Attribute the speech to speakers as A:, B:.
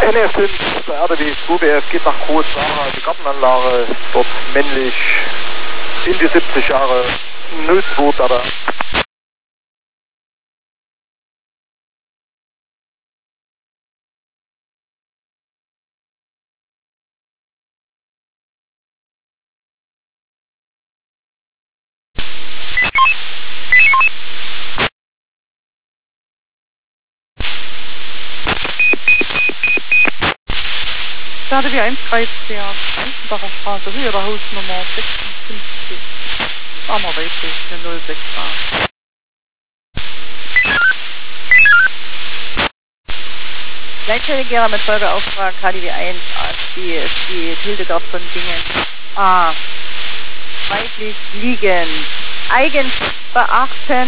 A: NF5 bei RDW 2BF geht nach Groß Sarah, die Gartenanlage, dort männlich, in die 70 Jahre, 02 Dada.
B: RDW 1 Kreisberg, Eisenbacher Straße, Höhe der Hausnummer 56. Armer weiblich, 068.
C: Leitstelle mit Folgeauftrag KDW 1, ASB, ist die Hildegard von Bingen. A. Weiblich liegend. Eigens beachten.